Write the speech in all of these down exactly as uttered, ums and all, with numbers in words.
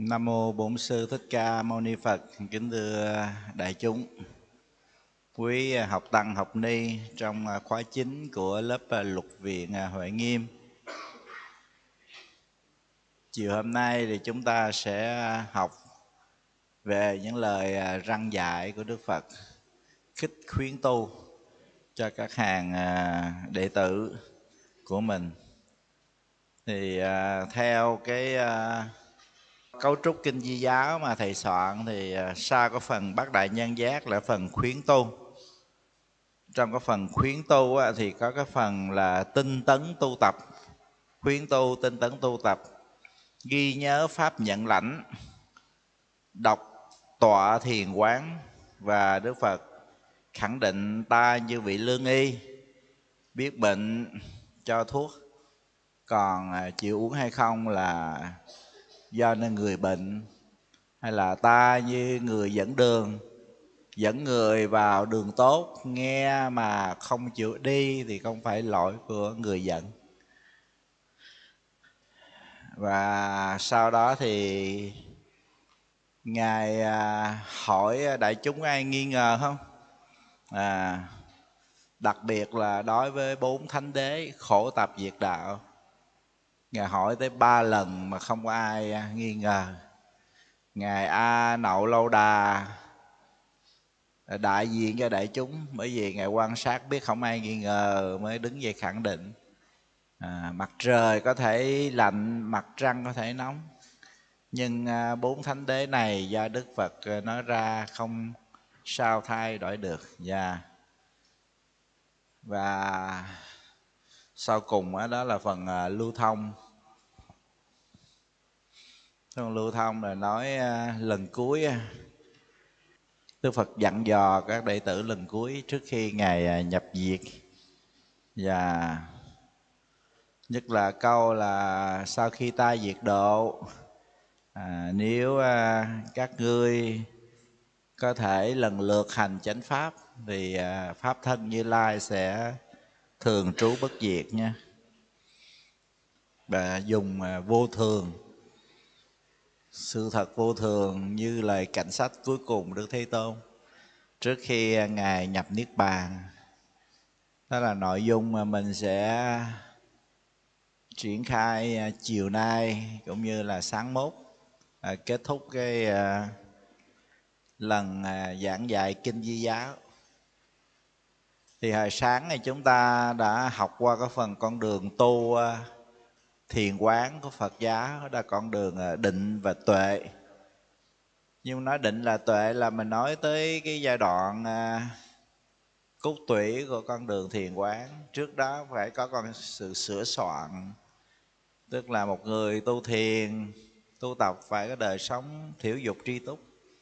Nam mô Bổn Sư Thích Ca Mâu Ni Phật. Kính thưa đại chúng, quý học tăng học ni trong khóa chính của lớp Lục Viện Huệ Nghiêm. Chiều hôm nay thì chúng ta sẽ học về những lời răn dạy của Đức Phật khích khuyến tu cho các hàng đệ tử của mình. Thì theo cái cấu trúc kinh Di giáo mà thầy soạn thì sau có phần bát đại nhân giác là phần khuyến tu. Trong cái phần khuyến tu thì có cái phần là tinh tấn tu tập. Khuyến tu, tinh tấn tu tập, ghi nhớ pháp nhận lãnh, đọc tọa thiền quán. Và Đức Phật khẳng định ta như vị lương y, biết bệnh cho thuốc, còn chịu uống hay không là do nên người bệnh. Hay là ta như người dẫn đường, dẫn người vào đường tốt, nghe mà không chịu đi thì không phải lỗi của người dẫn. Và sau đó thì Ngài hỏi đại chúng ai nghi ngờ không? À, đặc biệt là đối với bốn thánh đế khổ tập diệt đạo, Ngài hỏi tới ba lần mà không có ai nghi ngờ. Ngài A Nậu Lâu Đà đại diện cho đại chúng, bởi vì Ngài quan sát biết không ai nghi ngờ mới đứng dậy khẳng định. À, mặt trời có thể lạnh, mặt trăng có thể nóng, nhưng à, bốn thánh đế này do Đức Phật nói ra không sao thay đổi được. Yeah. Và sau cùng đó, đó là phần à, lưu thông. Phần lưu thông là nói à, lần cuối Đức Phật dặn dò các đệ tử lần cuối trước khi Ngài nhập diệt. Và nhất là câu là sau khi ta diệt độ, à, nếu à, các ngươi có thể lần lượt hành chánh pháp thì à, pháp thân Như Lai sẽ thường trú bất diệt nha. Và dùng à, vô thường, sự thật vô thường như lời cảnh sách cuối cùng Đức Thế Tôn trước khi Ngài nhập Niết Bàn. Đó là nội dung mà mình sẽ triển khai chiều nay cũng như là sáng mốt, à, kết thúc cái à, lần à, giảng dạy kinh Di giáo. Thì hồi sáng này chúng ta đã học qua cái phần con đường tu à, thiền quán của Phật giáo, đó là con đường à, định và tuệ. Nhưng nói định là tuệ là mình nói tới cái giai đoạn à, cốt tủy của con đường thiền quán. Trước đó phải có con sự sửa soạn, tức là một người tu thiền, tu tập phải có đời sống thiểu dục tri túc,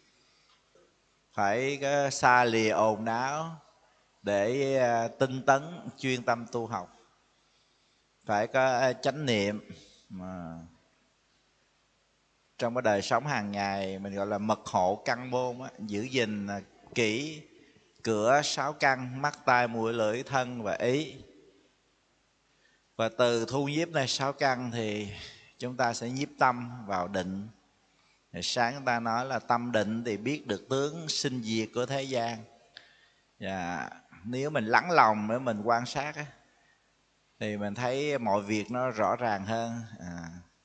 phải có xa lìa ồn ào để tinh tấn chuyên tâm tu học, phải có chánh niệm. Mà trong cái đời sống hàng ngày mình gọi là mật hộ căn môn á, giữ gìn kỹ cửa sáu căn: mắt, tai, mũi, lưỡi, thân và ý. Và từ thu nhiếp này sáu căn thì chúng ta sẽ nhiếp tâm vào định. Thì sáng chúng ta nói là tâm định thì biết được tướng sinh diệt của thế gian. Và nếu mình lắng lòng để mình quan sát á, thì mình thấy mọi việc nó rõ ràng hơn. À.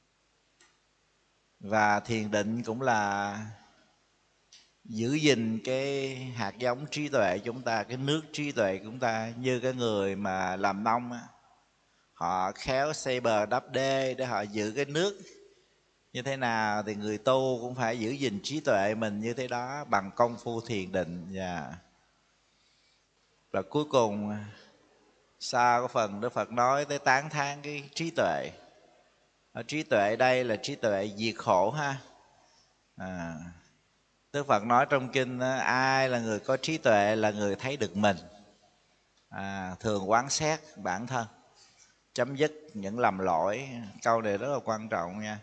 Và thiền định cũng là giữ gìn cái hạt giống trí tuệ chúng ta, cái nước trí tuệ của chúng ta. Như cái người mà làm nông á, họ khéo xây bờ đắp đê để họ giữ cái nước như thế nào, thì người tu cũng phải giữ gìn trí tuệ mình như thế đó bằng công phu thiền định. Yeah. Và cuối cùng sau cái phần Đức Phật nói tới tán thán cái trí tuệ. Ở trí tuệ đây là trí tuệ diệt khổ ha. À, Đức Phật nói trong kinh ai là người có trí tuệ là người thấy được mình, à, thường quán xét bản thân, chấm dứt những lầm lỗi. Câu này rất là quan trọng nha.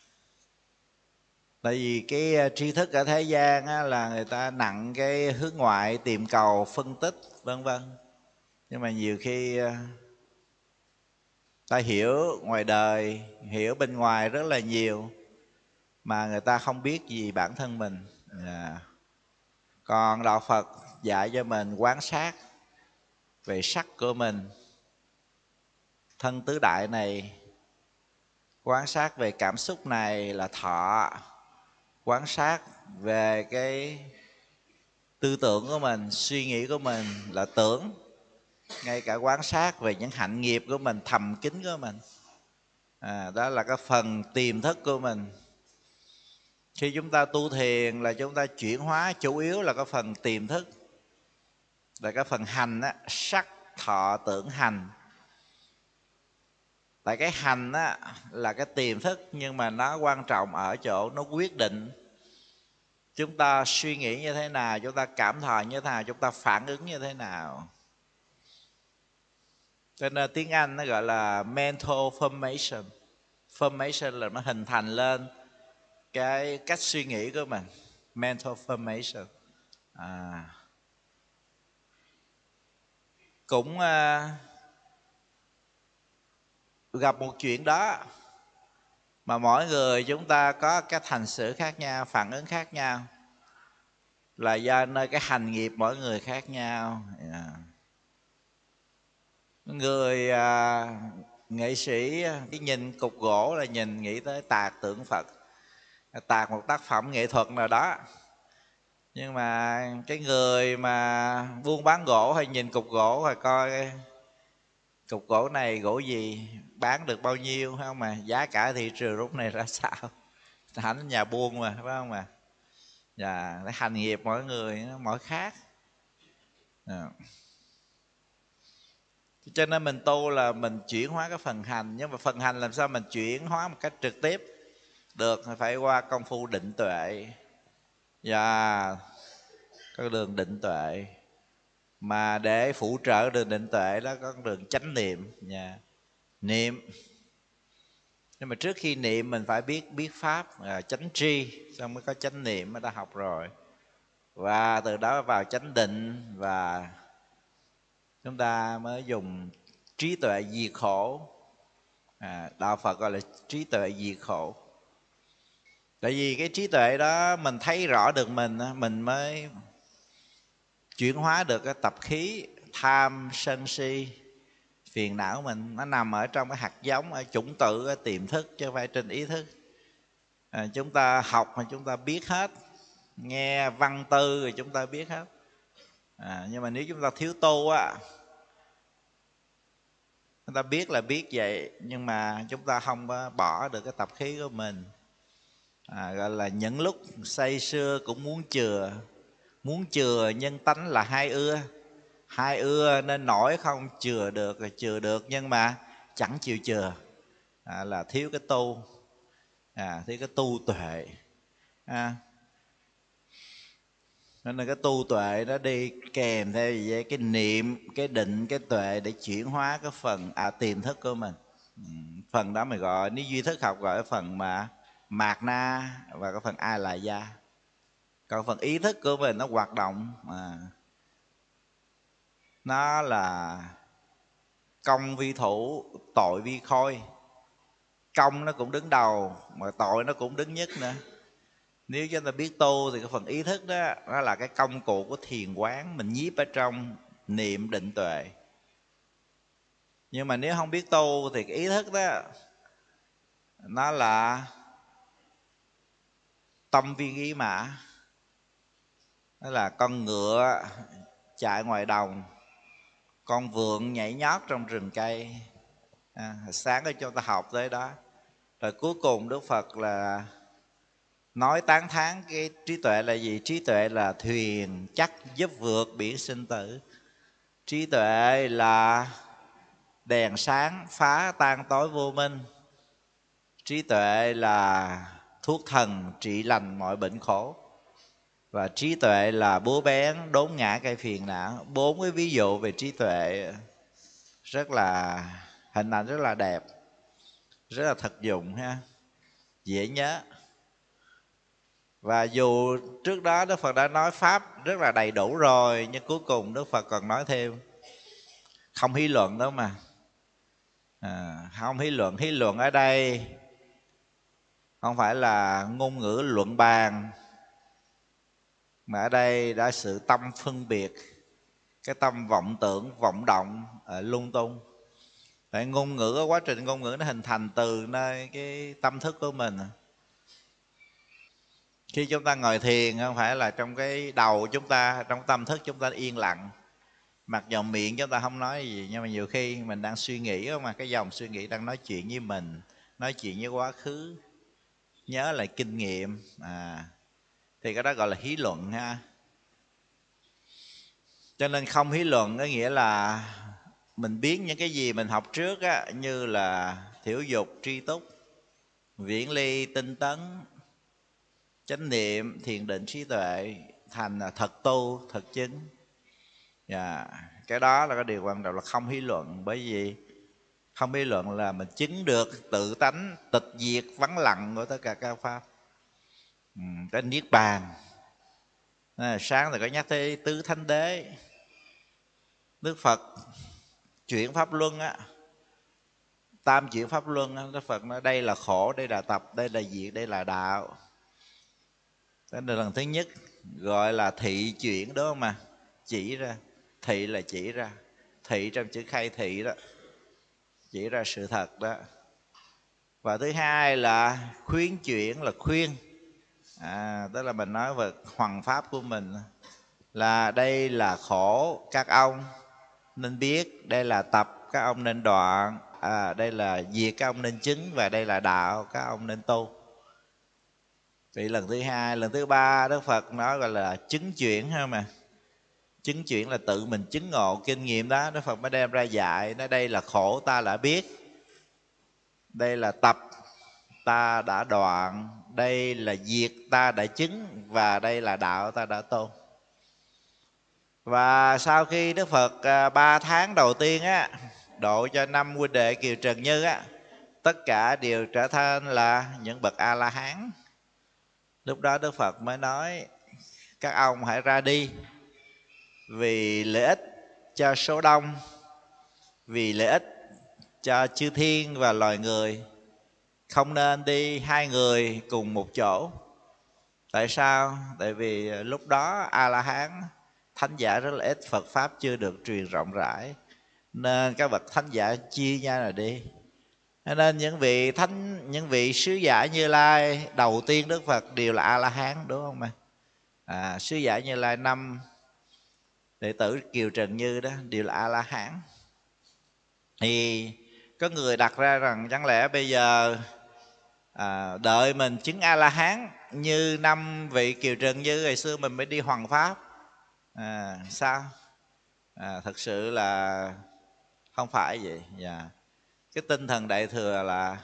Tại vì cái tri thức ở thế gian á, là người ta nặng cái hướng ngoại, tìm cầu, phân tích vân vân. Nhưng mà nhiều khi ta hiểu ngoài đời, hiểu bên ngoài rất là nhiều, mà người ta không biết gì bản thân mình. À. Còn đạo Phật dạy cho mình quan sát về sắc của mình, thân tứ đại này, quan sát về cảm xúc này là thọ, quan sát về cái tư tưởng của mình, suy nghĩ của mình là tưởng, ngay cả quan sát về những hạnh nghiệp của mình, thầm kín của mình. À, đó là cái phần tiềm thức của mình. Khi chúng ta tu thiền là chúng ta chuyển hóa chủ yếu là cái phần tiềm thức, là cái phần hành á, sắc thọ tưởng hành. Tại cái hành á là cái tiềm thức, nhưng mà nó quan trọng ở chỗ nó quyết định chúng ta suy nghĩ như thế nào, chúng ta cảm thọ như thế nào, chúng ta phản ứng như thế nào. Cho nên tiếng Anh nó gọi là mental formation. Formation là nó hình thành lên cái cách suy nghĩ của mình. Mental formation. À. Cũng uh, gặp một chuyện đó mà mỗi người chúng ta có cách hành xử khác nhau, phản ứng khác nhau, là do nơi cái hành nghiệp mỗi người khác nhau. Yeah. Người uh, nghệ sĩ cái nhìn cục gỗ là nhìn nghĩ tới tạc tượng Phật, tạc một tác phẩm nghệ thuật nào đó. Nhưng mà cái người mà buôn bán gỗ hay nhìn cục gỗ hay coi cục gỗ này gỗ gì, bán được bao nhiêu, phải không, mà giá cả thị trường lúc này ra sao, thành nhà buôn mà, phải không mà. Và cái hành nghiệp mỗi người nó mỗi khác. À. Cho nên mình tu là mình chuyển hóa cái phần hành. Nhưng mà phần hành làm sao mình chuyển hóa một cách trực tiếp được, phải qua công phu định tuệ. Và cái đường định tuệ, mà để phụ trợ đường định tuệ đó có con đường chánh niệm. Yeah. Niệm. Nhưng mà trước khi niệm mình phải biết biết pháp, à, chánh tri, xong mới có chánh niệm, mới đã học rồi. Và từ đó vào chánh định, và chúng ta mới dùng trí tuệ diệt khổ. À, đạo Phật gọi là trí tuệ diệt khổ. Tại vì cái trí tuệ đó mình thấy rõ được mình, mình mới chuyển hóa được cái tập khí tham sân si phiền não mình. Nó nằm ở trong cái hạt giống, ở chủng tử, ở tiềm thức, chứ không phải trên ý thức. À, chúng ta học mà chúng ta biết hết, nghe văn tư rồi chúng ta biết hết. À, nhưng mà nếu chúng ta thiếu tu á, chúng ta biết là biết vậy, nhưng mà chúng ta không có bỏ được cái tập khí của mình. À, gọi là những lúc say sưa cũng muốn chừa. Muốn chừa nhân tánh là hai ưa. Hai ưa nên nổi không chừa được, rồi chừa được nhưng mà chẳng chịu chừa. À, là thiếu cái tu. À, thiếu cái tu tuệ. À, nên là cái tu tuệ nó đi kèm theo gì vậy? Cái niệm, cái định, cái tuệ để chuyển hóa cái phần à, tiềm thức của mình. Phần đó mình gọi, nếu duy thức học gọi cái phần mà mạt na và cái phần a la gia. Còn phần ý thức của mình nó hoạt động, à, nó là công vi thủ, tội vi khôi. Công nó cũng đứng đầu, mà tội nó cũng đứng nhất nữa. Nếu chúng ta biết tu thì cái phần ý thức đó, nó là cái công cụ của thiền quán, mình nhiếp ở trong niệm định tuệ. Nhưng mà nếu không biết tu thì cái ý thức đó, nó là tâm viên ý mã. Đó là con ngựa chạy ngoài đồng, con vượn nhảy nhót trong rừng cây. À, sáng ở cho ta học tới đó. Rồi cuối cùng Đức Phật là nói tán thán cái trí tuệ là gì? Trí tuệ là thuyền chắc giúp vượt biển sinh tử. Trí tuệ là đèn sáng phá tan tối vô minh. Trí tuệ là thuốc thần trị lành mọi bệnh khổ. Và trí tuệ là búa bén đốn ngã cây phiền não. Bốn cái ví dụ về trí tuệ rất là hình ảnh rất là đẹp, rất là thực dụng ha, dễ nhớ. Và dù trước đó Đức Phật đã nói pháp rất là đầy đủ rồi, nhưng cuối cùng Đức Phật còn nói thêm. Không hí luận đâu mà, à, không hí luận. Hí luận ở đây không phải là ngôn ngữ luận bàn, mà ở đây đã sự tâm phân biệt, cái tâm vọng tưởng, vọng động ở lung tung. Tại ngôn ngữ, quá trình ngôn ngữ nó hình thành từ nơi cái tâm thức của mình. Khi chúng ta ngồi thiền không phải là trong cái đầu chúng ta, trong tâm thức chúng ta yên lặng, mặc dù miệng chúng ta không nói gì, nhưng mà nhiều khi mình đang suy nghĩ mà cái dòng suy nghĩ đang nói chuyện với mình, nói chuyện với quá khứ, nhớ lại kinh nghiệm, à thì cái đó gọi là hí luận ha. Cho nên không hí luận có nghĩa là mình biến những cái gì mình học trước á, như là thiểu dục, tri túc, viễn ly, tinh tấn, chánh niệm, thiền định, trí tuệ thành thật tu, thật chứng. Yeah. Cái đó là cái điều quan trọng, là không hí luận. Bởi vì không hí luận là mình chứng được tự tánh tịch diệt vắng lặng của tất cả các pháp, ừ, cái niết bàn. À, sáng thì có nhắc tới tứ thánh đế. Đức Phật chuyển pháp luân á, tam chuyển pháp luân á, Đức Phật nói đây là khổ, đây là tập, đây là diệt, đây là đạo. Đó là lần thứ nhất gọi là thị chuyển, đúng không mà? Chỉ ra, thị là chỉ ra, thị trong chữ khai thị đó, chỉ ra sự thật đó. Và thứ hai là khuyến chuyển, là khuyên, à, tức là mình nói về hoằng pháp của mình, là đây là khổ, các ông nên biết, đây là tập, các ông nên đoạn, à, đây là diệt, các ông nên chứng, và đây là đạo, các ông nên tu. Thì lần thứ hai, lần thứ ba Đức Phật nói gọi là chứng chuyển ha mà. Chứng chuyển là tự mình chứng ngộ kinh nghiệm đó, Đức Phật mới đem ra dạy. Nói đây là khổ ta đã biết, đây là tập ta đã đoạn, đây là diệt ta đã chứng, và đây là đạo ta đã tu. Và sau khi Đức Phật ba tháng đầu tiên á, độ cho năm huynh đệ Kiều Trần Như á, tất cả đều trở thành là những bậc A-la-hán. Lúc đó Đức Phật mới nói các ông hãy ra đi, vì lợi ích cho số đông, vì lợi ích cho chư thiên và loài người, không nên đi hai người cùng một chỗ. Tại sao? Tại vì lúc đó A-la-hán, thánh giả rất là ít, Phật Pháp chưa được truyền rộng rãi, nên các bậc thánh giả chia nhau là đi. Nên những vị thánh, những vị sứ giả Như Lai đầu tiên Đức Phật đều là A-la-hán, đúng không ạ? À, sứ giả Như Lai năm đệ tử Kiều Trần Như đó đều là A-la-hán. Thì có người đặt ra rằng chẳng lẽ bây giờ à, đợi mình chứng A-la-hán như năm vị Kiều Trần Như ngày xưa mình mới đi hoằng pháp, à, sao? À, thật sự là không phải vậy. Yeah. Cái tinh thần Đại Thừa là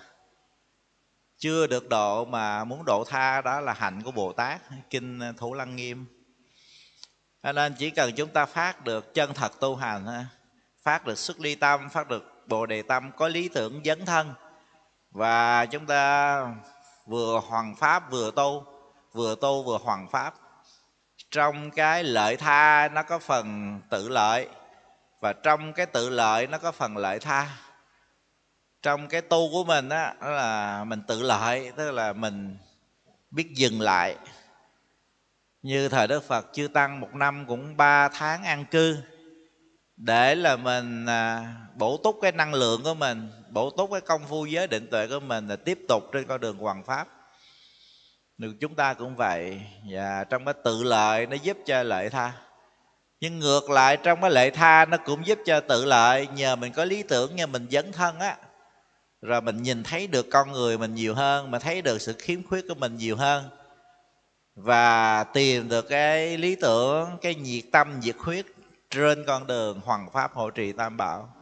chưa được độ mà muốn độ tha, đó là hạnh của Bồ Tát, kinh Thủ Lăng Nghiêm. Cho nên chỉ cần chúng ta phát được chân thật tu hành, phát được xuất ly tâm, phát được Bồ Đề tâm, có lý tưởng dấn thân, và chúng ta vừa hoằng pháp vừa tu, vừa tu vừa hoằng pháp. Trong cái lợi tha nó có phần tự lợi, và trong cái tự lợi nó có phần lợi tha. Trong cái tu của mình á, đó là mình tự lợi, tức là mình biết dừng lại. Như thời Đức Phật chư tăng một năm cũng ba tháng an cư, để là mình à, bổ túc cái năng lượng của mình, bổ túc cái công phu giới định tuệ của mình, là tiếp tục trên con đường hoằng pháp. Được, chúng ta cũng vậy. Và trong cái tự lợi nó giúp cho lợi tha, nhưng ngược lại trong cái lợi tha nó cũng giúp cho tự lợi. Nhờ mình có lý tưởng, nhờ mình dấn thân á, rồi mình nhìn thấy được con người mình nhiều hơn, mà thấy được sự khiếm khuyết của mình nhiều hơn, và tìm được cái lý tưởng, cái nhiệt tâm, nhiệt huyết trên con đường hoằng pháp hộ trì tam bảo.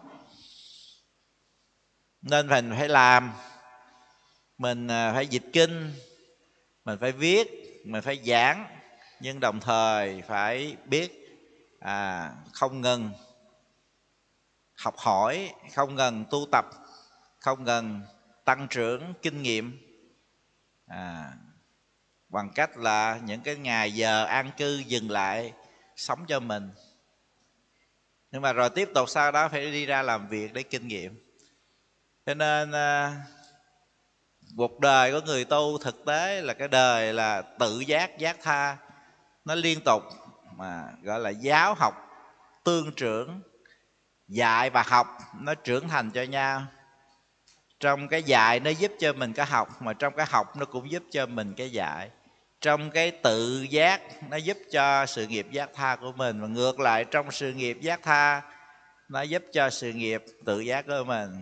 Nên mình phải làm, mình phải dịch kinh, mình phải viết, mình phải giảng, nhưng đồng thời phải biết à, không ngừng học hỏi, không ngừng tu tập, không ngừng tăng trưởng kinh nghiệm, à, bằng cách là những cái ngày giờ an cư dừng lại sống cho mình. Nhưng mà rồi tiếp tục sau đó phải đi ra làm việc để kinh nghiệm. Cho nên Một đời của người tu thực tế là cái đời là tự giác, giác tha, nó liên tục, mà gọi là giáo học tương trưởng, dạy và học nó trưởng thành cho nhau. Trong cái dạy nó giúp cho mình cái học, mà trong cái học nó cũng giúp cho mình cái dạy. Trong cái tự giác nó giúp cho sự nghiệp giác tha của mình, và ngược lại trong sự nghiệp giác tha nó giúp cho sự nghiệp tự giác của mình.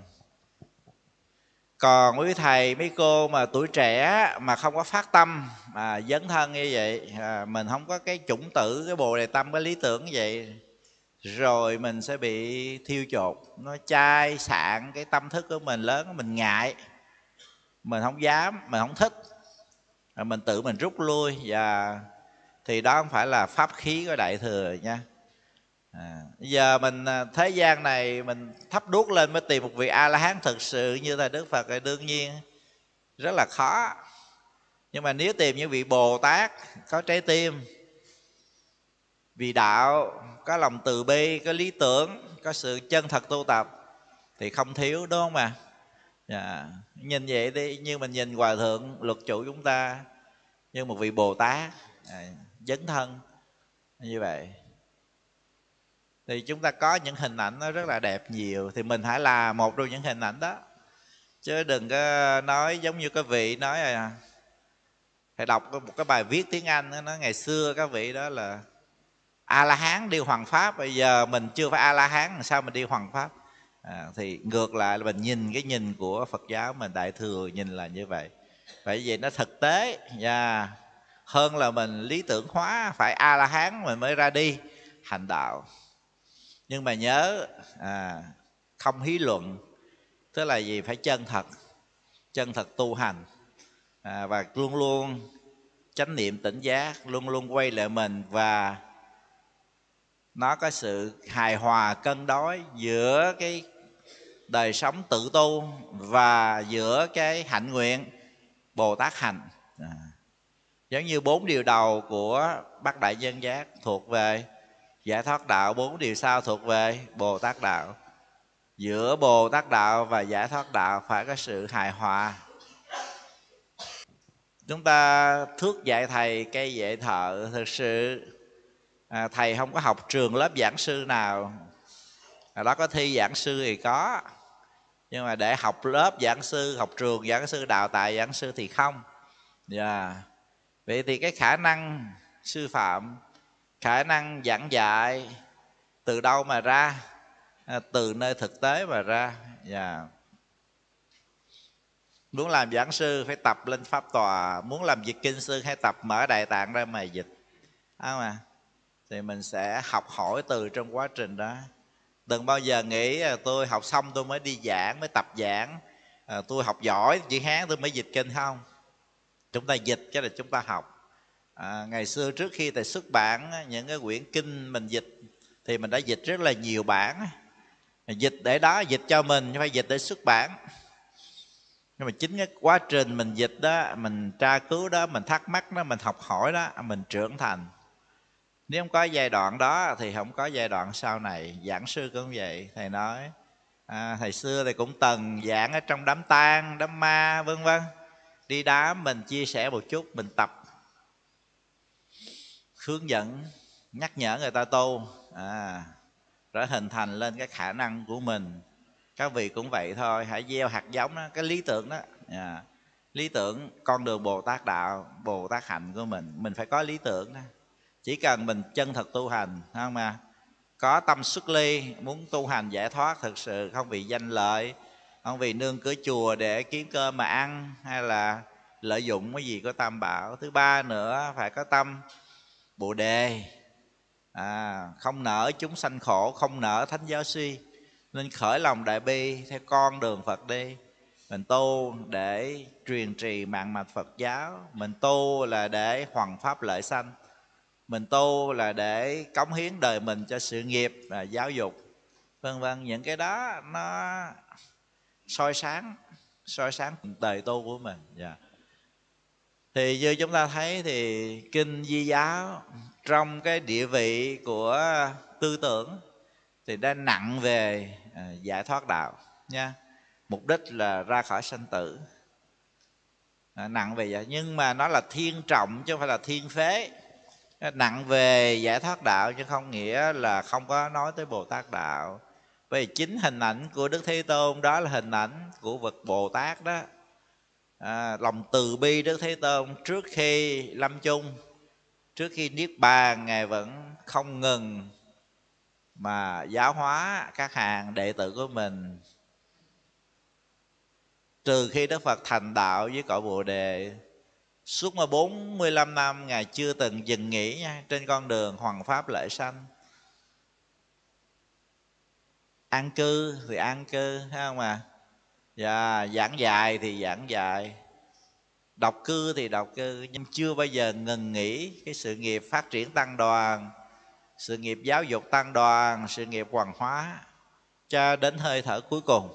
Còn quý thầy mấy cô mà tuổi trẻ mà không có phát tâm mà dấn thân như vậy, à, mình không có cái chủng tử, cái bồ đề tâm, cái lý tưởng như vậy, rồi mình sẽ bị thiêu chột, nó chai sạn cái tâm thức của mình lớn, mình ngại, mình không dám, mình không thích, rồi mình tự mình rút lui. Và thì đó không phải là pháp khí của Đại Thừa nha. À, giờ mình thế gian này mình thắp đuốc lên mới tìm một vị A La Hán thực sự như là Đức Phật thì đương nhiên rất là khó. Nhưng mà nếu tìm những vị Bồ Tát có trái tim, vì đạo, có lòng từ bi, có lý tưởng, có sự chân thật tu tập thì không thiếu, đúng không ạ? À, nhìn vậy đi, như mình nhìn Hòa Thượng Luật Chủ chúng ta như một vị Bồ Tát à, dấn thân như vậy, thì chúng ta có những hình ảnh nó rất là đẹp nhiều, thì mình hãy là một trong những hình ảnh đó. Chứ đừng có nói giống như cái vị nói à, phải đọc một cái bài viết tiếng Anh đó, nói ngày xưa các vị đó là A La Hán đi hoằng pháp, bây giờ mình chưa phải A La Hán, sao mình đi hoằng pháp? À, thì ngược lại là mình nhìn cái nhìn của Phật giáo mình, Đại Thừa nhìn là như vậy. Vậy vậy nó thực tế và hơn là mình lý tưởng hóa, phải A La Hán mình mới ra đi hành đạo. Nhưng mà nhớ à, không hí luận, tức là gì? Phải chân thật, chân thật tu hành à, và luôn luôn chánh niệm tỉnh giác, luôn luôn quay lại mình, và nó có sự hài hòa cân đối giữa cái đời sống tự tu và giữa cái hạnh nguyện Bồ Tát hành à. Giống như bốn điều đầu của Bát Đại Nhân Giác thuộc về giải thoát đạo, bốn điều sau thuộc về Bồ Tát đạo. Giữa Bồ Tát đạo và giải thoát đạo phải có sự hài hòa. Chúng ta thước dạy thầy, cây dạy thợ. Thực sự à, thầy không có học trường lớp giảng sư nào, à, đó có thi giảng sư thì có, nhưng mà để học lớp giảng sư, học trường giảng sư, đào tạo giảng sư thì không. Yeah. Vậy thì cái khả năng sư phạm, khả năng giảng dạy từ đâu mà ra? À, từ nơi thực tế mà ra. Yeah. Muốn làm giảng sư phải tập lên pháp tòa, muốn làm dịch kinh sư hay tập mở Đại Tạng ra mà dịch, không à? Thì mình sẽ học hỏi từ trong quá trình đó. Đừng bao giờ nghĩ tôi học xong tôi mới đi giảng, mới tập giảng, à, tôi học giỏi chữ Hán tôi mới dịch kinh. Không, chúng ta dịch cái là chúng ta học. À, ngày xưa trước khi thầy xuất bản những cái quyển kinh mình dịch thì mình đã dịch rất là nhiều bản, dịch để đó, dịch cho mình, chứ phải dịch để xuất bản. Nhưng mà chính cái quá trình mình dịch đó, mình tra cứu đó, mình thắc mắc đó, mình học hỏi đó, mình trưởng thành. Nếu không có giai đoạn đó thì không có giai đoạn sau này. Giảng sư cũng vậy. Thầy nói à, thầy xưa thì cũng từng giảng ở trong đám tang, đám ma vân vân. Đi đám mình chia sẻ một chút, mình tập hướng dẫn, nhắc nhở người ta tu à, rồi hình thành lên cái khả năng của mình. Các vị cũng vậy thôi, hãy gieo hạt giống đó, cái lý tưởng đó à, lý tưởng con đường Bồ Tát đạo, Bồ Tát hạnh của mình. Mình phải có lý tưởng đó. Chỉ cần mình chân thật tu hành, không mà có tâm xuất ly, muốn tu hành giải thoát thực sự, không vì danh lợi, không vì nương cửa chùa để kiếm cơm mà ăn, hay là lợi dụng cái gì của tam bảo. Thứ ba nữa, phải có tâm Bồ Đề à, không nỡ chúng sanh khổ, không nỡ thánh giáo suy, nên khởi lòng đại bi theo con đường Phật đi. Mình tu để truyền trì mạng mạch Phật giáo, mình tu là để hoằng pháp lợi sanh, mình tu là để cống hiến đời mình cho sự nghiệp và giáo dục, vân vân. Những cái đó nó soi sáng, soi sáng đời tu của mình. Yeah. Thì như chúng ta thấy thì kinh Di Giáo trong cái địa vị của tư tưởng thì đã nặng về giải thoát đạo nha. Mục đích là ra khỏi sanh tử. à, nặng về giải, nhưng mà nó là thiên trọng chứ không phải là thiên phế. Nặng về giải thoát đạo chứ không nghĩa là không có nói tới Bồ Tát đạo. Bởi vì chính hình ảnh của Đức Thế Tôn đó là hình ảnh của vật Bồ Tát đó. À, lòng từ bi Đức Thế Tôn trước khi lâm chung, trước khi niết bàn, Ngài vẫn không ngừng mà giáo hóa các hàng đệ tử của mình. Trừ khi Đức Phật thành đạo với cõi Bồ Đề, suốt mà bốn mươi lăm năm Ngài chưa từng dừng nghỉ nha, trên con đường hoằng pháp lễ sanh. An cư thì an cư, thấy không à? Và giảng dạy thì giảng dạy, độc cư thì độc cư, nhưng chưa bao giờ ngừng nghỉ cái sự nghiệp phát triển tăng đoàn, sự nghiệp giáo dục tăng đoàn, sự nghiệp hoàng hóa cho đến hơi thở cuối cùng.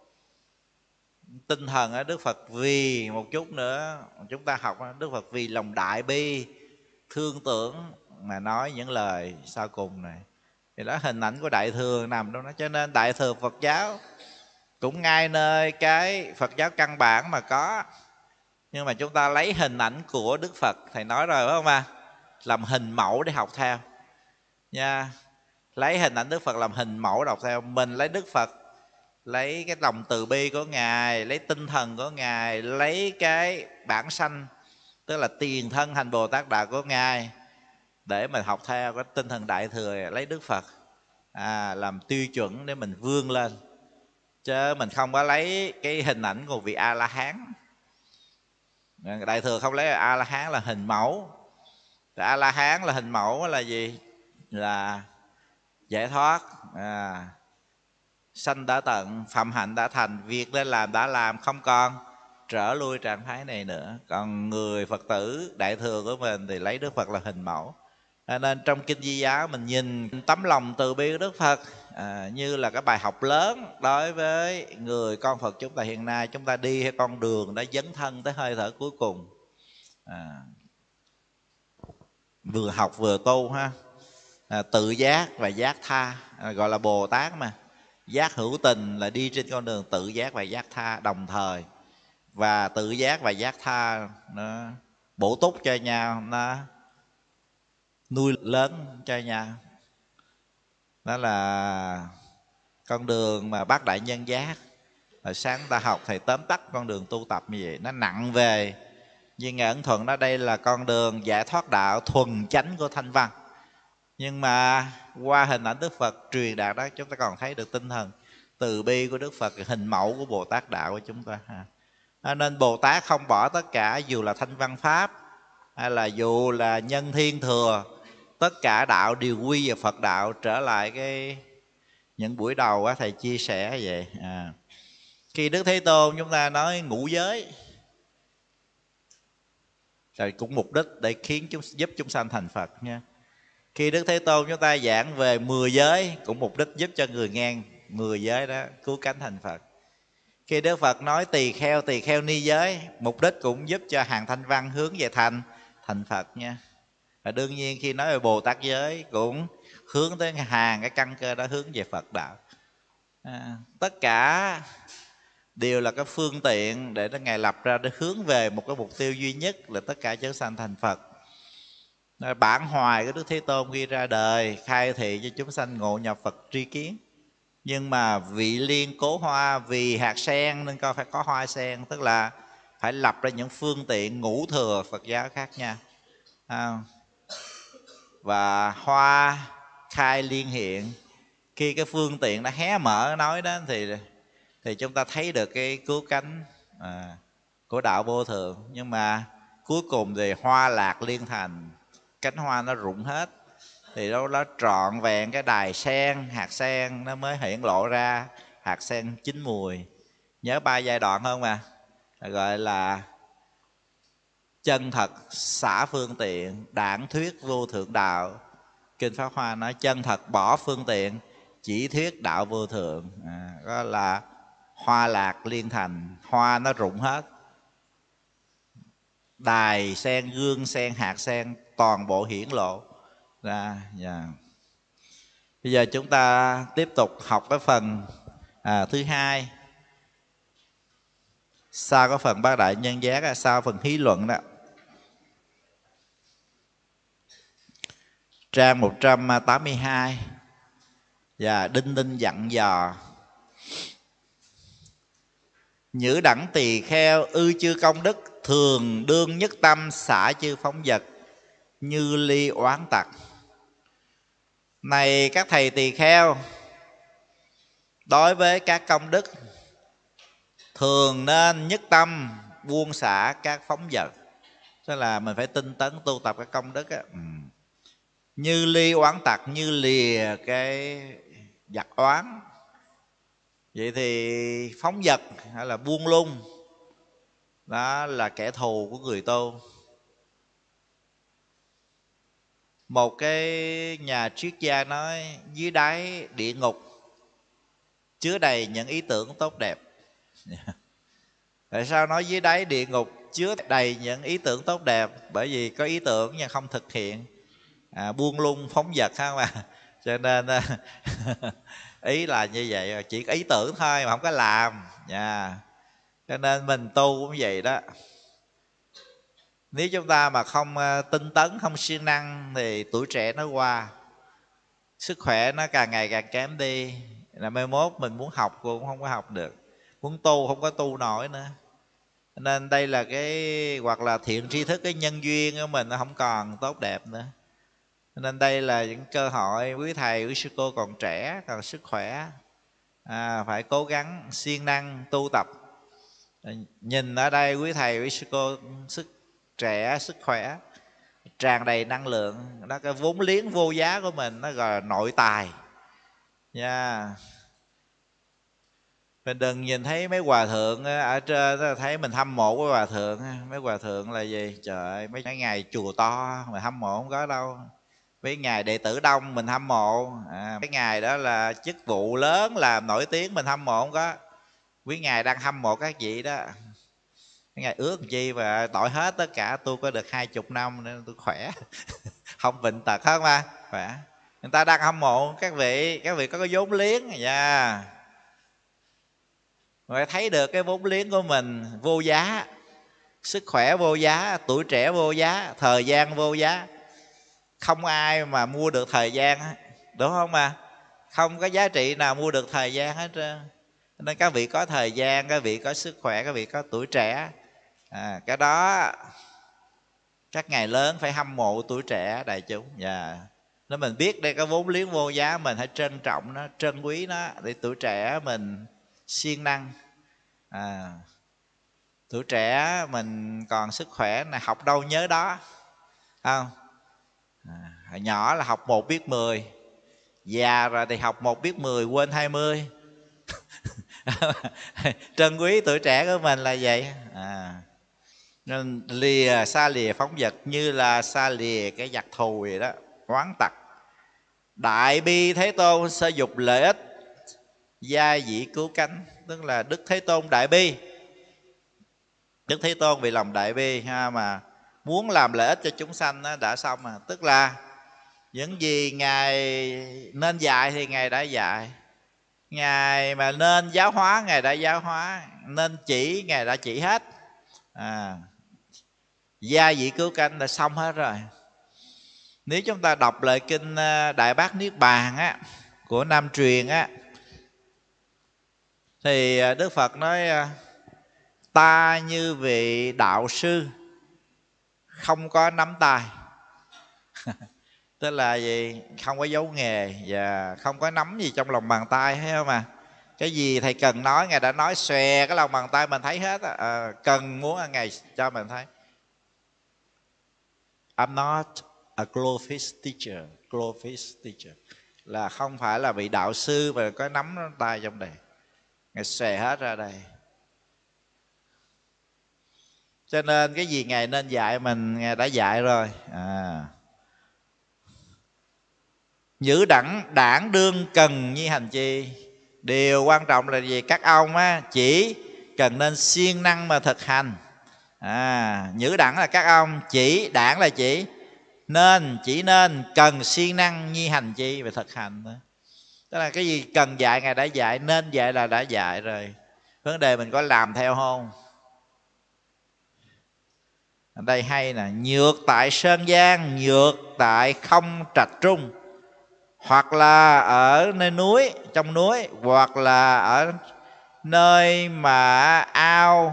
Tinh thần ở Đức Phật vì một chút nữa chúng ta học, Đức Phật vì lòng đại bi thương tưởng mà nói những lời sau cùng này. Thì đó hình ảnh của đại thừa nằm trong đó. Cho nên đại thừa Phật giáo cũng ngay nơi cái Phật giáo căn bản mà có, nhưng mà chúng ta lấy hình ảnh của Đức Phật, thầy nói rồi phải không ạ, làm hình mẫu để học theo nha. Lấy hình ảnh Đức Phật làm hình mẫu đọc theo. Mình lấy Đức Phật, lấy cái lòng từ bi của Ngài, lấy tinh thần của Ngài, lấy cái bản sanh, tức là tiền thân hành Bồ Tát đạo của Ngài, để mình học theo cái tinh thần đại thừa. Lấy Đức Phật à, làm tiêu chuẩn để mình vươn lên, chứ mình không có lấy cái hình ảnh của vị A-la-hán. Đại thừa không lấy A-la-hán là hình mẫu. A-la-hán là hình mẫu là gì? Là giải thoát, à, sanh đã tận, phạm hạnh đã thành, việc nên làm đã làm, không còn trở lui trạng thái này nữa. Còn người Phật tử đại thừa của mình thì lấy Đức Phật là hình mẫu. Cho nên trong Kinh Di Giáo mình nhìn tấm lòng từ bi của Đức Phật à, như là cái bài học lớn đối với người con Phật chúng ta hiện nay. Chúng ta đi hay con đường đã dấn thân tới hơi thở cuối cùng, à, vừa học vừa tu ha. À, tự giác và giác tha, à, gọi là Bồ Tát mà. Giác hữu tình là đi trên con đường tự giác và giác tha đồng thời. Và tự giác và giác tha nó bổ túc cho nhau, nó nuôi lớn cho nhau. Đó là con đường mà bác đại nhân giác. Hồi sáng ta học thầy tóm tắt con đường tu tập như vậy. Nó nặng về, như Ngài Ấn Thuận đó, đây là con đường giải thoát đạo thuần chánh của Thanh Văn. Nhưng mà qua hình ảnh Đức Phật truyền đạt đó, chúng ta còn thấy được tinh thần từ bi của Đức Phật, hình mẫu của Bồ Tát đạo của chúng ta. À, nên Bồ Tát không bỏ tất cả, dù là Thanh Văn Pháp hay là dù là Nhân Thiên Thừa, tất cả đạo đều quy về Phật đạo. Trở lại cái những buổi đầu á, thầy chia sẻ vậy. À, khi Đức Thế Tôn chúng ta nói ngũ giới, rồi cũng mục đích để khiến chúng giúp chúng sanh thành Phật nha. Khi Đức Thế Tôn chúng ta giảng về mười giới, cũng mục đích giúp cho người nghe mười giới đó cứu cánh thành Phật. Khi Đức Phật nói tỳ kheo, tỳ kheo ni giới, mục đích cũng giúp cho hàng Thanh Văn hướng về thành thành Phật nha. Và đương nhiên khi nói về Bồ Tát giới cũng hướng tới hàng cái căn cơ đó, hướng về Phật đạo. À, tất cả đều là cái phương tiện để nó Ngài lập ra để hướng về một cái mục tiêu duy nhất là tất cả chúng sanh thành Phật. Bản hoài của Đức Thế Tôn khi ra đời khai thị cho chúng sanh ngộ nhập Phật tri kiến. Nhưng mà vị liên cố hoa, vì hạt sen nên coi phải có hoa sen, tức là phải lập ra những phương tiện ngũ thừa Phật giáo khác nhau. À, và hoa khai liên hiện, khi cái phương tiện nó hé mở nói đó thì thì chúng ta thấy được cái cứu cánh à, của đạo vô thượng. Nhưng mà cuối cùng thì hoa lạc liên thành, cánh hoa nó rụng hết, thì đâu đó trọn vẹn cái đài sen, hạt sen nó mới hiện lộ ra, hạt sen chín mùi. Nhớ ba giai đoạn không à? Gọi là chân thật xả phương tiện, đản thuyết vô thượng đạo. Kinh Pháp Hoa nói chân thật bỏ phương tiện, chỉ thuyết đạo vô thượng. À, đó là hoa lạc liên thành, hoa nó rụng hết, đài sen, gương sen, hạt sen toàn bộ hiển lộ ra. Yeah. Bây giờ chúng ta tiếp tục học cái phần à, thứ hai. Sau có phần bát đại nhân giác, sau phần hí luận đó. Trang một trăm tám mươi hai. Và đinh đinh dặn dò: Nhữ đẳng tỳ kheo ư chư công đức, thường đương nhất tâm xả chư phóng vật, như ly oán tặc. Này các thầy tỳ kheo, đối với các công đức thường nên nhất tâm buông xả các phóng vật. Tức là mình phải tinh tấn tu tập các công đức á. Ừ. Như ly oán tặc, như lìa cái giặc oán. Vậy thì phóng vật hay là buông lung, đó là kẻ thù của người tu. Một cái nhà triết gia nói dưới đáy địa ngục chứa đầy những ý tưởng tốt đẹp. Tại sao nói dưới đáy địa ngục chứa đầy những ý tưởng tốt đẹp? Bởi vì có ý tưởng nhưng không thực hiện, à, buông lung phóng vật không à. Cho nên ý là như vậy, chỉ có ý tưởng thôi mà không có làm. Yeah. Cho nên mình tu cũng vậy đó. Nếu chúng ta mà không tinh tấn, không siêng năng thì tuổi trẻ nó qua, sức khỏe nó càng ngày càng kém đi, là mai mốt mình muốn học cũng không có học được, muốn tu không có tu nổi nữa. Nên đây là cái, hoặc là thiện tri thức, cái nhân duyên của mình nó không còn tốt đẹp nữa. Nên đây là những cơ hội quý thầy, quý sư cô còn trẻ, còn sức khỏe, à, phải cố gắng siêng năng tu tập. Nhìn ở đây quý thầy, quý sư cô sức trẻ, sức khỏe, tràn đầy năng lượng, đó cái vốn liếng vô giá của mình, nó gọi là nội tài nha. Yeah. Mình đừng nhìn thấy mấy hòa thượng ở trên thấy mình hâm mộ với hòa thượng. Mấy hòa thượng là gì? Trời ơi, mấy ngày chùa to mà hâm mộ không có đâu. Mấy ngày đệ tử đông mình hâm mộ, à, mấy ngày đó là chức vụ lớn làm nổi tiếng mình hâm mộ không có. Quý ngài đang hâm mộ các vị đó. Mấy ngày ước chi mà đổi hết tất cả, tôi có được hai chục năm nên tôi khỏe. Không bệnh tật hết mà khỏe. Người ta đang hâm mộ các vị, các vị có cái vốn liếng nha. Yeah. Phải thấy được cái vốn liếng của mình vô giá, sức khỏe vô giá, tuổi trẻ vô giá, thời gian vô giá. Không ai mà mua được thời gian, đúng không mà? Không có giá trị nào mua được thời gian hết trơn. Nên các vị có thời gian, các vị có sức khỏe, các vị có tuổi trẻ, à, cái đó các ngài lớn phải hâm mộ tuổi trẻ đại chúng. Yeah. Nên mình biết đây có vốn liếng vô giá, mình hãy trân trọng nó, trân quý nó, để tuổi trẻ mình siêng năng. À, tuổi trẻ mình còn sức khỏe này, học đâu nhớ đó, không? À, hồi nhỏ là học một biết mười, già rồi thì học một biết mười quên hai mươi. Trân quý tuổi trẻ của mình là vậy. À, nên lìa xa lìa phóng vật, như là xa lìa cái giặc thù vậy đó, oán tặc. Đại bi Thế Tôn sẽ dục lợi ích, gia dĩ cứu cánh. Tức là Đức Thế Tôn đại bi, Đức Thế Tôn vì lòng đại bi ha, mà muốn làm lợi ích cho chúng sanh đó, đã xong mà. Tức là những gì Ngài nên dạy thì Ngài đã dạy, Ngài mà nên giáo hóa Ngài đã giáo hóa, nên chỉ Ngài đã chỉ hết. À, gia vị cứu cánh là xong hết rồi. Nếu chúng ta đọc lời kinh Đại Bát Niết Bàn á, của Nam Truyền á, thì Đức Phật nói ta như vị đạo sư không có nắm tay. Tức là gì? Không có dấu nghề và không có nắm gì trong lòng bàn tay, thấy không à? Cái gì thầy cần nói Ngài đã nói, xòe cái lòng bàn tay mình thấy hết. À, cần muốn Ngài cho mình thấy. I'm not a glorious teacher. Glorious teacher là không phải là vị đạo sư mà có nắm tay trong đây. Ngài xòe hết ra đây. Cho nên cái gì Ngài nên dạy mình Ngài đã dạy rồi. À, nhữ đẳng đảng đương cần nhi hành chi. Điều quan trọng là gì? Các ông á, chỉ cần nên siêng năng mà thực hành. À, nhữ đẳng là các ông, chỉ đảng là chỉ, nên chỉ nên cần siêng năng nhi hành chi và thực hành đó. Tức là cái gì cần dạy Ngài đã dạy, nên dạy là đã dạy rồi. Vấn đề mình có làm theo không? Ở đây hay nè: nhược tại sơn gian, nhược tại không trạch trung. Hoặc là ở nơi núi, trong núi, hoặc là ở nơi mà ao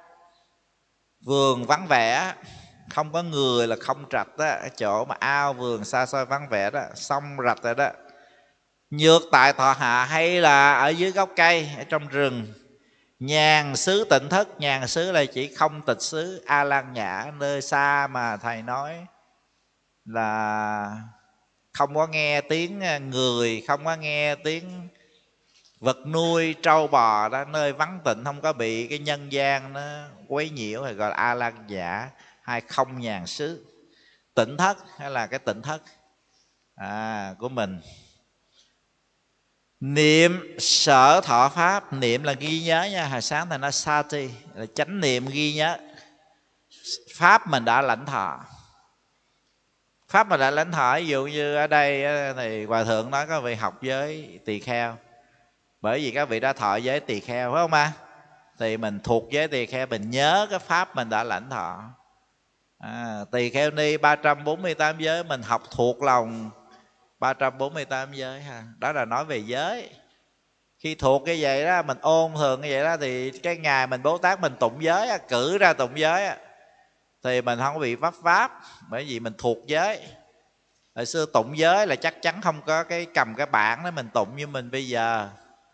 vườn vắng vẻ, không có người là không trạch đó, chỗ mà ao vườn xa xôi vắng vẻ đó, sông rạch rồi đó. Nhược tại thọ hạ, hay là ở dưới gốc cây, ở trong rừng. Nhàn xứ tịnh thất, nhàn xứ là chỉ không tịch xứ, A Lan Nhã, nơi xa mà thầy nói là không có nghe tiếng người, không có nghe tiếng vật nuôi trâu bò đó, nơi vắng tịnh, không có bị cái nhân gian nó quấy nhiễu, thì gọi là A Lan Nhã, hay không nhàn xứ. Tịnh thất hay là cái tịnh thất à, của mình. Niệm sở thọ pháp, niệm là ghi nhớ nha. Hồi sáng thầy nói sati là chánh niệm ghi nhớ pháp mình đã lãnh thọ. Pháp mình đã lãnh thọ, ví dụ như ở đây thì Hòa Thượng nói có vị học giới tỳ kheo, bởi vì các vị đã thọ giới tỳ kheo, phải không ạ? Thì mình thuộc giới tỳ kheo, mình nhớ cái pháp mình đã lãnh thọ. à, Tỳ kheo ni ba trăm bốn mươi tám giới, mình học thuộc lòng ba trăm bốn mươi tám giới ha. Đó là nói về giới. Khi thuộc cái vậy đó, mình ôn thường như vậy đó, thì cái ngày mình Bố Tát mình tụng giới, cử ra tụng giới, thì mình không có bị vấp váp, bởi vì mình thuộc giới. Hồi xưa tụng giới là chắc chắn không có cái cầm cái bảng đó mình tụng như mình bây giờ.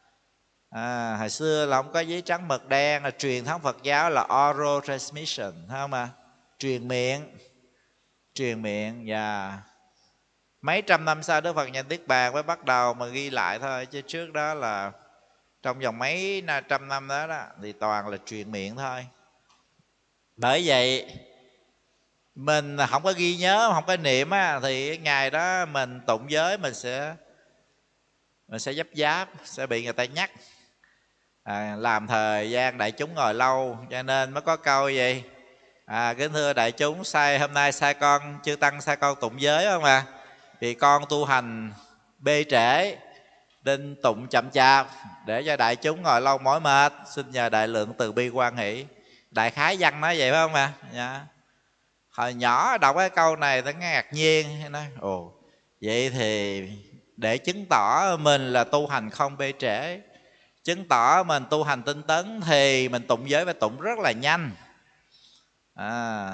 à, Hồi xưa là không có giấy trắng mực đen, là truyền thống Phật giáo là oral transmission, thấy không ạ? Truyền miệng, truyền miệng. Và mấy trăm năm sau Đức Phật nhập Niết Bàn mới bắt đầu mà ghi lại thôi, chứ trước đó là trong vòng mấy trăm năm đó, đó thì toàn là truyền miệng thôi. Bởi vậy mình không có ghi nhớ, không có niệm á, thì cái ngày đó mình tụng giới mình sẽ mình sẽ dấp giáp, sẽ bị người ta nhắc. à, làm thời gian đại chúng ngồi lâu, cho nên mới có câu gì à, kính thưa đại chúng, sai hôm nay sai con chư tăng sai con tụng giới không à, vì con tu hành bê trễ nên tụng chậm chạp, để cho đại chúng ngồi lâu mỏi mệt, xin nhờ đại lượng từ bi quan hỷ. Đại khái văn nói vậy phải không ạ? Dạ. Hồi nhỏ đọc cái câu này tôi nghe ngạc nhiên, nói ồ vậy thì để chứng tỏ mình là tu hành không bê trễ, chứng tỏ mình tu hành tinh tấn, thì mình tụng giới phải tụng rất là nhanh. à,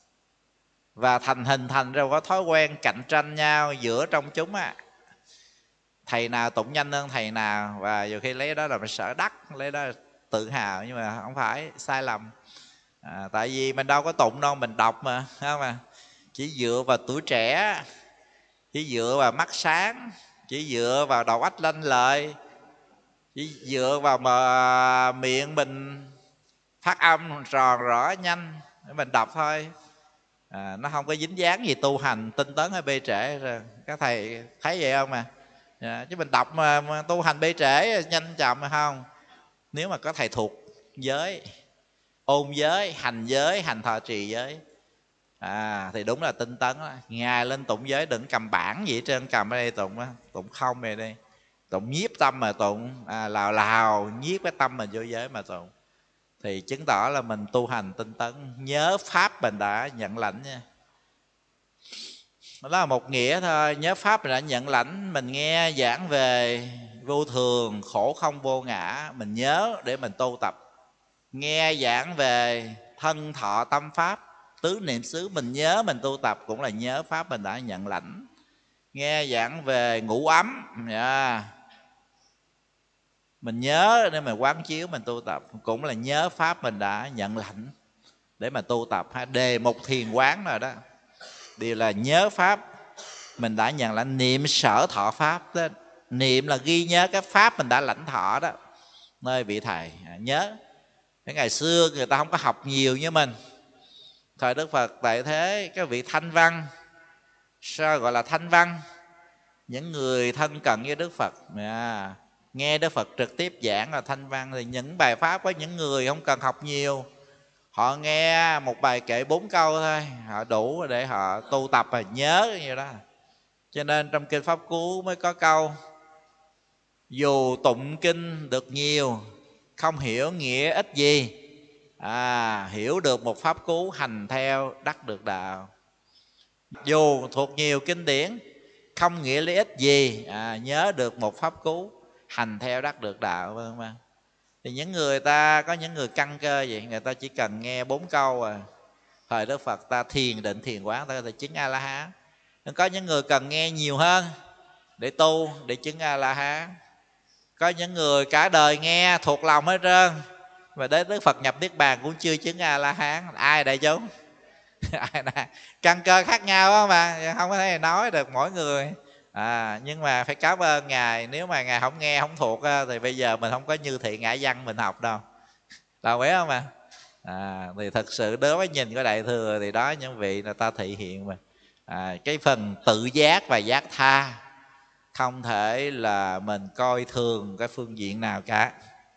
Và thành hình thành ra có thói quen cạnh tranh nhau giữa trong chúng á, thầy nào tụng nhanh hơn thầy nào, và nhiều khi lấy đó là mình sợ đắc, lấy đó là tự hào, nhưng mà không phải, sai lầm. à, Tại vì mình đâu có tụng đâu, mình đọc mà, không à? Chỉ dựa vào tuổi trẻ, chỉ dựa vào mắt sáng, chỉ dựa vào đầu óc lanh lợi, chỉ dựa vào mà miệng mình phát âm tròn rõ nhanh để mình đọc thôi. à, Nó không có dính dáng gì tu hành tinh tấn hay bê trễ. Các thầy thấy vậy không à? À, chứ mình đọc mà, mà tu hành bê trễ nhanh chậm hay không? Nếu mà có thầy thuộc giới, ôn giới, hành giới, hành thọ trì giới, à thì đúng là tinh tấn đó. Ngài lên tụng giới đừng cầm bảng gì hết trơn, cầm ở đây tụng á, tụng không về đây, tụng nhiếp tâm mà tụng, à, lào lào nhiếp cái tâm mình vô giới mà tụng, thì chứng tỏ là mình tu hành tinh tấn, nhớ pháp mình đã nhận lãnh nha. Đó là một nghĩa thôi, nhớ pháp mình đã nhận lãnh. Mình nghe giảng về vô thường, khổ không vô ngã, mình nhớ để mình tu tập. Nghe giảng về thân thọ tâm pháp, tứ niệm xứ, mình nhớ mình tu tập, cũng là nhớ pháp mình đã nhận lãnh. Nghe giảng về ngũ ấm, yeah, mình nhớ để mình quán chiếu mình tu tập, cũng là nhớ pháp mình đã nhận lãnh để mà tu tập. Ha, đề mục thiền quán rồi đó, đều là nhớ pháp mình đã nhận lãnh. Niệm sở thọ pháp đó, niệm là ghi nhớ cái pháp mình đã lãnh thọ đó, nơi vị thầy. à, nhớ. Cái ngày xưa người ta không có học nhiều như mình, thời Đức Phật tại thế, cái vị thanh văn, sao gọi là thanh văn? Những người thân cận với Đức Phật, à, nghe Đức Phật trực tiếp giảng là thanh văn. Thì những bài pháp có những người không cần học nhiều, họ nghe một bài kệ bốn câu thôi, họ đủ để họ tu tập và nhớ như đó. Cho nên trong kinh Pháp Cú mới có câu: dù tụng kinh được nhiều, không hiểu nghĩa ích gì, À, hiểu được một pháp cú, hành theo đắc được đạo. Dù thuộc nhiều kinh điển, không nghĩa lý ích gì, à, nhớ được một pháp cú, hành theo đắc được đạo, vân vân. Thì những người ta, có những người căn cơ vậy, người ta chỉ cần nghe bốn câu à, thời Đức Phật ta thiền định thiền quán, ta có thể chứng A La Hán. Có những người cần nghe nhiều hơn để tu, để chứng A La Hán. Có những người cả đời nghe thuộc lòng hết trơn, và đến Đức Phật nhập Niết Bàn cũng chưa chứng A La Hán. Ai đây chú? Ai đây? Căn cơ khác nhau đó mà, không có thể nói được mỗi người. À, nhưng mà phải cảm ơn Ngài. Nếu mà Ngài không nghe, không thuộc thì bây giờ mình không có Như Thị Ngã Văn mình học đâu. Đồng ý không ạ? À, thì thật sự đối với nhìn của Đại Thừa thì đó, những vị người ta thị hiện mà. À, cái phần tự giác và giác tha không thể là mình coi thường cái phương diện nào cả.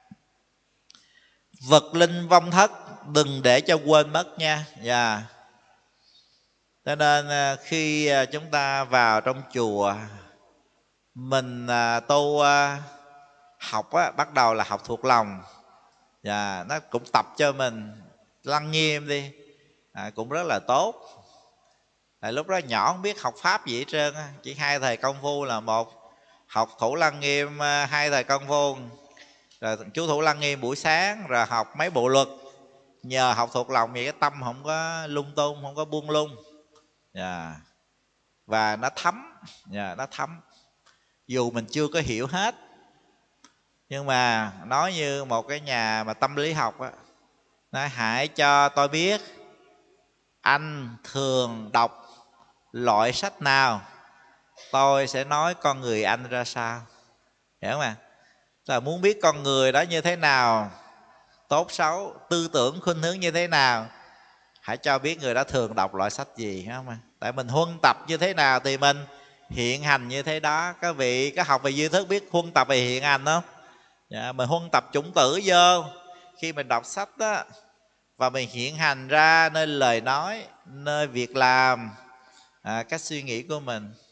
Vật linh vong thất đừng để cho quên mất nha. Yeah. Cho nên khi chúng ta vào trong chùa, mình tu học á, bắt đầu là học thuộc lòng. Và nó cũng tập cho mình lăng nghiêm đi, à, cũng rất là tốt. Tại lúc đó nhỏ không biết học pháp gì hết trơn, chỉ hai thầy công phu là một, học Thủ Lăng Nghiêm hai thầy công phu, rồi chú Thủ Lăng Nghiêm buổi sáng, rồi học mấy bộ luật. Nhờ học thuộc lòng vậy cái tâm không có lung tung, không có buông lung. Yeah. Và nó thấm, yeah, nó thấm. Dù mình chưa có hiểu hết, nhưng mà nói như một cái nhà mà tâm lý học á, nói hãy cho tôi biết anh thường đọc loại sách nào, tôi sẽ nói con người anh ra sao. Hiểu không ạ? Là muốn biết con người đó như thế nào, tốt xấu, tư tưởng khuynh hướng như thế nào, hãy cho biết người đó thường đọc loại sách gì. Hiểu không ạ? Tại mình huân tập như thế nào thì mình hiện hành như thế đó. Các vị có học về duy thức biết huân tập về hiện hành không? Dạ, mình huân tập chủng tử vô khi mình đọc sách đó, và mình hiện hành ra nơi lời nói, nơi việc làm, à, cách suy nghĩ của mình.